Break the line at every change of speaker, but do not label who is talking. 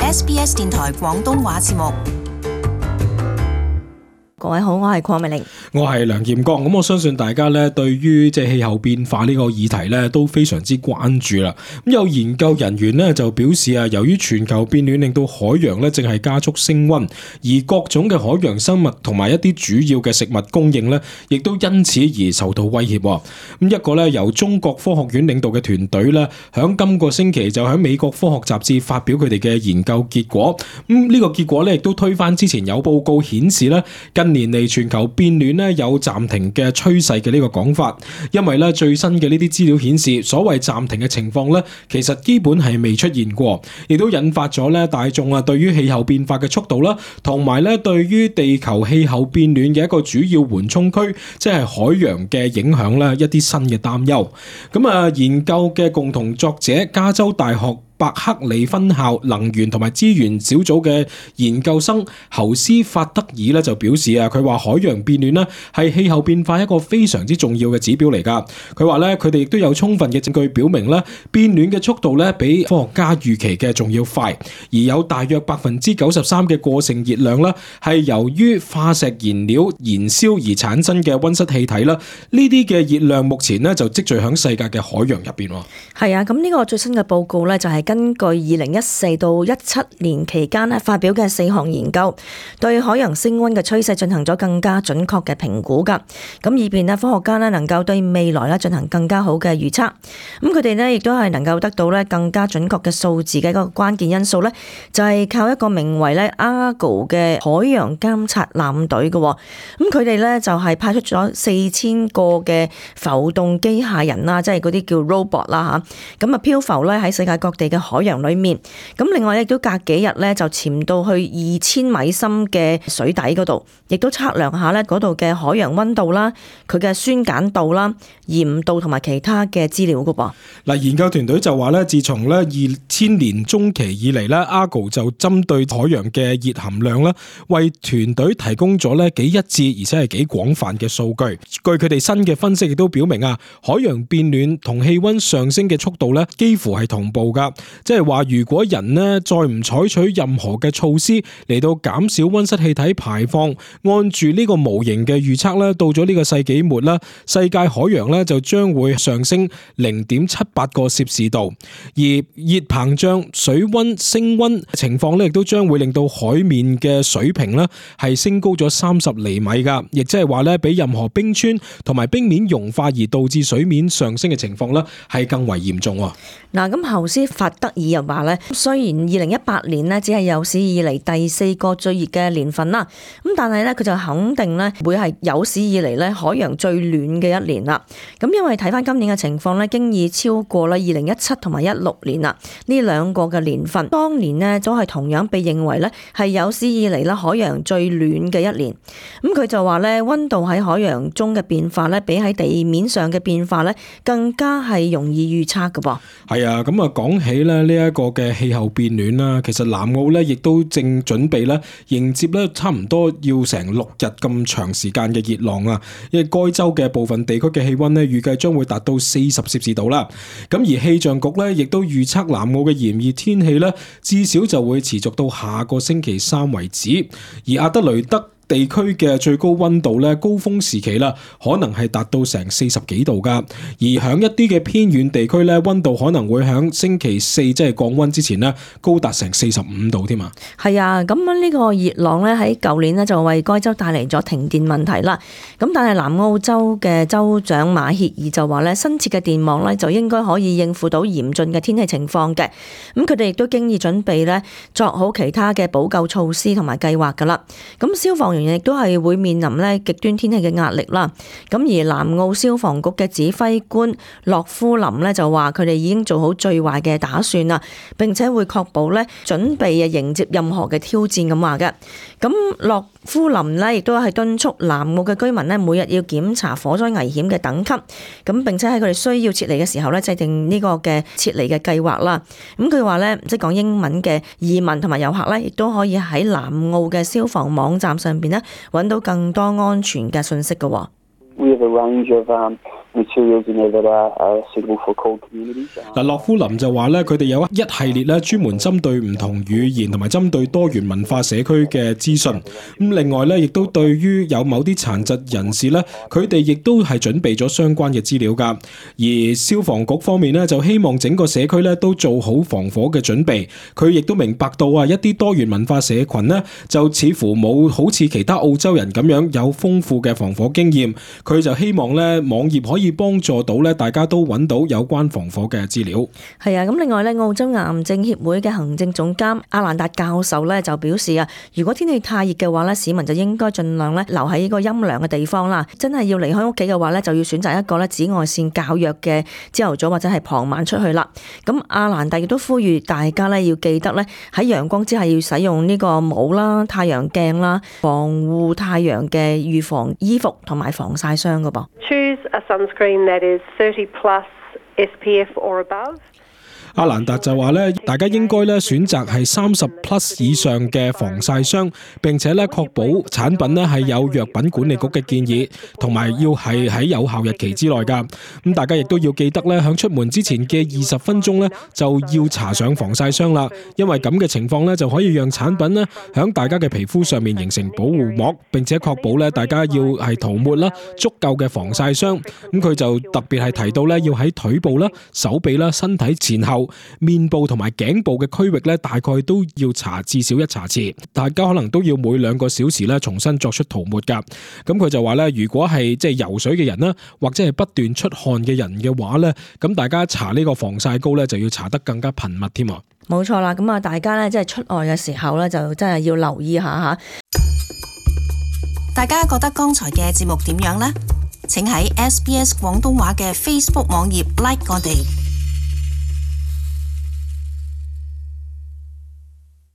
SBS 電台廣東話節目。
各位好，我係鄺美玲，
我係梁劍剛。咁我相信大家咧對於即係氣候變化呢個議題咧都非常之關注啦。咁有研究人員咧就表示啊，由於全球變暖令到海洋咧正係加速升溫，而各種嘅海洋生物同埋一啲主要嘅食物供應咧，亦都因此而受到威脅。咁一個咧由中國科學院領導嘅團隊咧，響今個星期就喺美國科學雜誌發表佢哋嘅研究結果。呢個結果咧亦都推翻之前有報告顯示咧近年嚟全球變暖咧有暫停嘅趨勢嘅呢個講法，因為咧最新嘅呢啲資料顯示，所謂暫停嘅情況咧，其實基本係未出現過，亦都引發咗咧大眾啊對於氣候變化嘅速度啦，同埋咧對於地球氣候變暖嘅一個主要緩衝區，即係海洋嘅影響咧一啲新嘅擔憂。研究嘅共同作者加州大學伯克利分校能源同埋資源小組嘅研究生侯斯法德爾咧就表示啊，佢話海洋變暖咧係氣候變化一個非常之重要嘅指標嚟㗎。佢話咧佢哋亦都有充分嘅證據表明咧變暖嘅速度咧比科學家預期嘅仲要快，而有大約93%嘅過剩熱量咧係由於化石燃料燃燒而產生嘅溫室氣體啦。呢啲嘅熱量目前咧就積聚喺世界嘅海洋入邊。
係啊，咁呢個最新嘅報告咧就係根據2014到17年期間咧發表嘅4項研究，對海洋升溫嘅趨勢進行咗更加準確嘅評估㗎。咁以便咧科學家咧能夠對未來咧進行更加好嘅預測。咁佢哋咧亦都係能夠得到咧更加準確嘅數字嘅一個關鍵因素咧，就係靠一個名為咧 Argo 嘅海洋監察艦隊嘅。咁佢哋咧就係派出咗4000個嘅浮動機械人啦，即係嗰啲叫 robot 啦嚇。咁漂浮咧喺世界各地嘅海洋裏面。咁另外亦都隔幾日咧就潛到去2000米深嘅水底嗰度，亦都測量下咧嗰度嘅海洋溫度啦、佢嘅酸鹼度啦、鹽度同埋其他嘅資料噶噃。
嗱，研究團隊就話咧，自從咧2000年中期以嚟咧 ，Argo 就針對海洋嘅熱含量啦，為團隊提供咗咧幾一致而且係幾廣泛嘅數據。據佢哋新嘅分析亦都表明啊，海洋變暖同氣溫上升嘅速度咧幾乎係同步噶。即係話，如果人呢再唔採取任何嘅措施嚟到減少溫室氣體排放，按住呢個模型嘅預測咧，到咗呢個世紀末啦，世界海洋咧就將會上升0.78個攝氏度，而熱膨脹、水溫升溫情況咧，亦都將會令到海面嘅水平咧係升高咗30厘米噶，亦即係話咧，比任何冰川同埋冰面融化而導致水面上升嘅情況咧係更為嚴重。
嗱，咁侯斯法德爾又話咧，雖然2018年咧只係有史以嚟第4個最熱嘅年份啦，咁但係咧佢就肯定咧會係有史以嚟咧海洋最暖嘅一年啦。咁因為睇翻今年嘅情況咧，經已超過啦2017同埋16年啦，呢兩個嘅年份，當年呢都係同樣被認為咧係有史以嚟咧海洋最暖嘅一年。咁佢就話咧，溫度喺海洋中嘅變化咧，比喺地面上嘅變化咧更加係容易預測㗎噃。
係啊，咁啊講起咧呢一個嘅氣候變暖啦，其實南澳咧亦都正準備咧迎接咧差唔多要成6日咁長時間嘅熱浪啊，因為該州嘅部分地區嘅氣溫咧預計將會達到40攝氏度啦。咁而氣象局咧亦都預測南澳嘅炎熱天氣咧至少就會持續到下個星期3為止，而阿德雷德地區嘅最高溫度咧，高峰時期啦，可能係達到成40幾度噶。而響一啲嘅偏遠地區咧，溫度可能會響星期4即係降溫之前咧，高達成45度添啊。
係啊，咁呢個熱浪咧喺舊年咧就為該州帶嚟咗停電問題啦。咁但係南澳洲嘅州長馬歇爾就話咧，新設嘅電網咧就應該可以應付到嚴峻嘅天氣情況嘅。咁佢哋亦都經已準備咧作好其他嘅補救措施同埋計劃噶啦。咁消防員亦都係會面臨咧極端天氣嘅壓力啦。咁而南澳消防局嘅指揮官洛夫林咧就話佢哋已經做好最壞嘅打算啦，並且會確保咧準備迎接任何嘅挑戰咁話嘅。咁洛夫林咧亦都係敦促南澳嘅居民咧每日要檢查火災危險嘅等級，咁並且喺佢哋需要撤離嘅時候咧制定呢個嘅撤離嘅計劃啦。咁佢話咧即係講英文嘅移民同埋遊客咧，亦都可以喺南澳嘅消防網站上邊咧揾到更多安全嘅信息嘅。
We have a range of
嗱，洛夫林就話咧，佢哋有一系列咧專門針對唔同語言同埋針對多元文化社區嘅資訊。咁另外咧，亦都對於有某啲殘疾人士咧，佢哋亦都係準備咗相關嘅資料㗎。而消防局方面咧，就希望整個社區咧都做好防火嘅準備。佢亦都明白到啊，一啲多元文化社群呢，就似乎冇好似其他澳洲人咁樣有豐富嘅防火經驗。佢就希望咧網頁可以幫助到咧大家都揾到有關防火嘅資料。
係啊，咁另外咧，澳洲癌症協會嘅行政總監阿蘭達教授咧就表示啊，如果天氣太熱嘅話咧，市民就應該盡量咧留喺呢個陰涼嘅地方啦。真係要離開屋企嘅話咧，就要選擇一個咧紫外線較弱嘅朝頭早或者係傍晚出去啦。咁阿蘭達亦都呼籲大家咧要記得咧喺陽光之下要使用呢個帽啦、太陽鏡啦、防護太陽嘅預防衣服同埋防曬霜㗎噃。
Choose a sunscreen that is 30+ SPF or above.
阿蘭達就話咧，大家應該咧選擇係30+ 以上嘅防曬霜，並且咧確保產品咧係有藥品管理局嘅建議，同埋要係喺有效日期之內㗎。咁大家亦都要記得咧，響出門之前嘅20分鐘咧就要搽上防曬霜啦，因為咁嘅情況咧就可以讓產品咧響大家嘅皮膚上面形成保護膜，並且確保咧大家要係塗抹啦足夠嘅防曬霜。咁佢就特別係提到咧要喺腿部啦、手臂啦、身體前後、面部同埋頸部嘅區域咧，大概都要搽至少1茶匙。大家可能都要每2個小時咧重新作出塗抹㗎。咁佢就話咧，如果係即係游水嘅人啦，或者係不斷出汗嘅人嘅話咧，咁大家搽呢個防曬膏咧就要搽得更加頻密添。
冇錯啦，咁啊大家咧即係出外嘅時候咧，就真係要留意下吓。
大家覺得剛才嘅節目點樣呢？請喺SBS 廣東話嘅 Facebook 網頁 like 我哋。